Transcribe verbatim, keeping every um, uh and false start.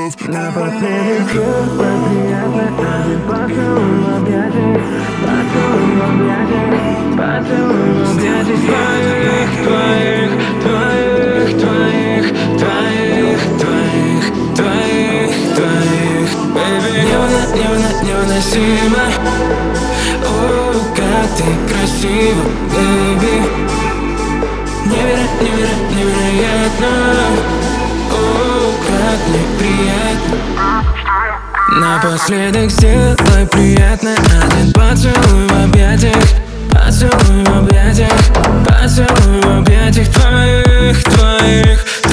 Напоследок тепло, приятно, один поцелуй в объятиях, поцелуй в объятиях, поцелуй в объятиях твоих, твоих, твоих, твоих, твоих, твоих, твоих, твоих, baby. Невозможно, невозможно, невыносимо. О, как ты красива, baby. Невероятно, невероятно, невероятно. О, как мне приятно. Напоследок сделай приятно, один поцелуй в объятиях, поцелуй в объятиях, поцелуй в объятиях твоих, твоих,